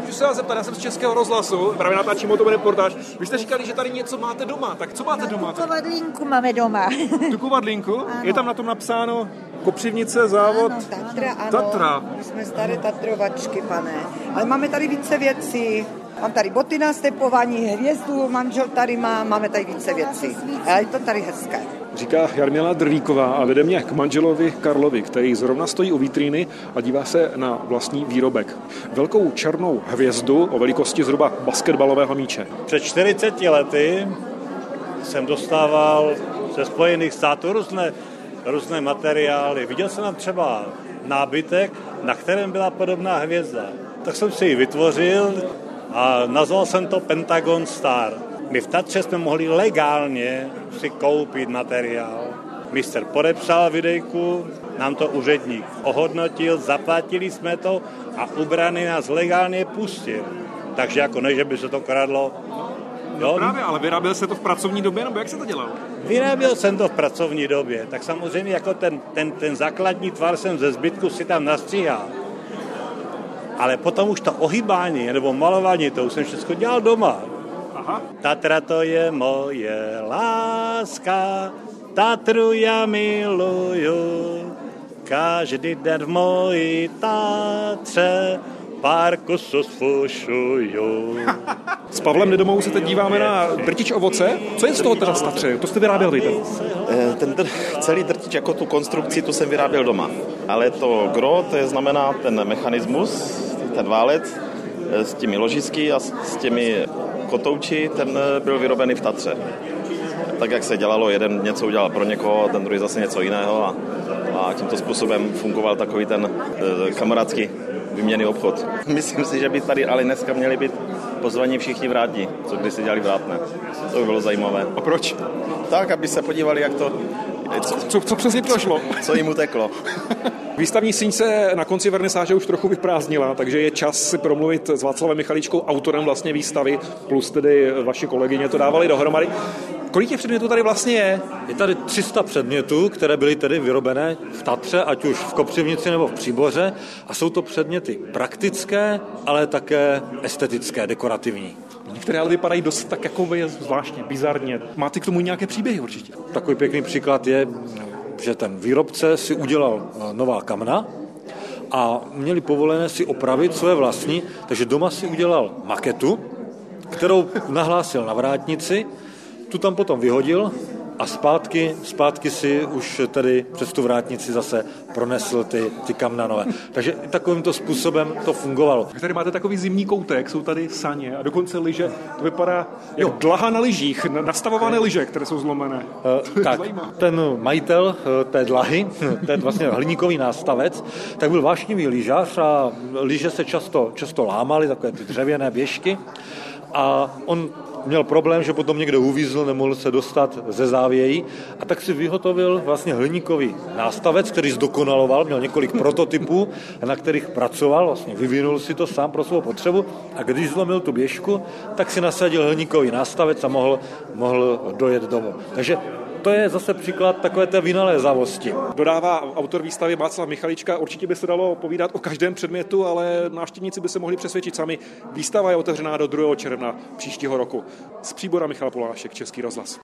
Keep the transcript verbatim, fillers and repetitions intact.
můžu se vás zeptat, já jsem z Českého rozhlasu, právě natáčím o tom reportáž. Vy jste říkali, že tady něco máte doma, tak co máte doma? Tu kovadlínku máme doma. Tu kovadlínku? Je tam na tom napsáno Kopřivnice, závod? Ano, Tatra, ano. Tatra. My jsme staré tatrovačky, pane. Ale máme tady více věcí. Mám tady boty na stepování, hvězdu, manžel tady má, máme tady více věcí. Ale je to tady hezké. Říká Jarmila Drlíková a vede mě k manželovi Karlovi, který zrovna stojí u vitríny a dívá se na vlastní výrobek. Velkou černou hvězdu o velikosti zhruba basketbalového míče. Před čtyřiceti lety jsem dostával ze Spojených států různé, různé materiály. Viděl jsem tam třeba nábytek, na kterém byla podobná hvězda. Tak jsem si ji vytvořil a nazval jsem to Pentagon Star. My v Tatře jsme mohli legálně si koupit materiál. Mistr podepsal videjku, nám to úředník ohodnotil, zaplatili jsme to a ubraný nás legálně pustil. Takže jako ne, že by se to kradlo. No právě, ale vyráběl se to v pracovní době, nebo jak se to dělalo? Vyráběl jsem to v pracovní době, tak samozřejmě jako ten, ten, ten základní tvar jsem ze zbytku si tam nastříhal. Ale potom už to ohýbání nebo malování, to už jsem všechno dělal doma. Aha. Tatra to je moje láska, Tatru já miluju, každý den v mojí Tatře pár kusů sfušuju. S Pavlem Nedomou se teď díváme na drtič ovoce. Co je z toho teda z Tatře? To jste vyráběl vy? Ten dr- celý drtič jako tu konstrukci, tu jsem vyráběl doma. Ale to gro, to je znamená ten mechanismus, ten válec s těmi ložisky a s těmi kotouči, ten byl vyrobený v Tatře. Tak, jak se dělalo, jeden něco udělal pro někoho, ten druhý zase něco jiného a, a tímto způsobem fungoval takový ten e, kamarádský výměnný obchod. Myslím si, že by tady ale dneska měli být pozvaní všichni vrátní, co když si dělali vrátné. To by bylo zajímavé. A proč? Tak, aby se podívali, jak to... Co, co, co přesně prošlo? Co jim uteklo. Výstavní síň se na konci vernisáže už trochu vyprázdnila, takže je čas si promluvit s Václavem Michaličkou, autorem vlastně výstavy, plus tedy vaše kolegyně to dávali dohromady. Kolik těch předmětů tady vlastně je? Je tady tři sta předmětů, které byly tedy vyrobené v Tatře, ať už v Kopřivnici nebo v Příboře, a jsou to předměty praktické, ale také estetické, dekorativní. Některé ale vypadají dost tak jako zvláštně, bizarně. Máte k tomu nějaké příběhy určitě? Takový pěkný příklad je, že ten výrobce si udělal nová kamna a měli povolené si opravit své vlastní, takže doma si udělal maketu, kterou nahlásil na vrátnici, tu tam potom vyhodil a zpátky, zpátky si už tedy přes tu vrátnici zase pronesl ty, ty kamna nové. Takže takovýmto způsobem to fungovalo. Vy tady máte takový zimní koutek, jsou tady saně a dokonce lyže. To vypadá jako dlaha na lyžích, nastavované lyže, které jsou zlomené. Uh, tak, ten majitel té dlahy, ten vlastně hliníkový nástavec, tak byl vášnivý lyžař a lyže se často, často lámaly, takové ty dřevěné běžky. A on měl problém, že potom někde uvízl, nemohl se dostat ze závějí a tak si vyhotovil vlastně hliníkový nástavec, který zdokonaloval, měl několik prototypů, na kterých pracoval, vlastně vyvinul si to sám pro svou potřebu a když zlomil tu běžku, tak si nasadil hliníkový nástavec a mohl, mohl dojet domů. Takže to je zase příklad takové té vynalézavosti. Dodává autor výstavy Václav Michalička. Určitě by se dalo povídat o každém předmětu, ale návštěvníci by se mohli přesvědčit sami. Výstava je otevřená do druhého června příštího roku. Z Příbora Michal Polášek, Český rozhlas.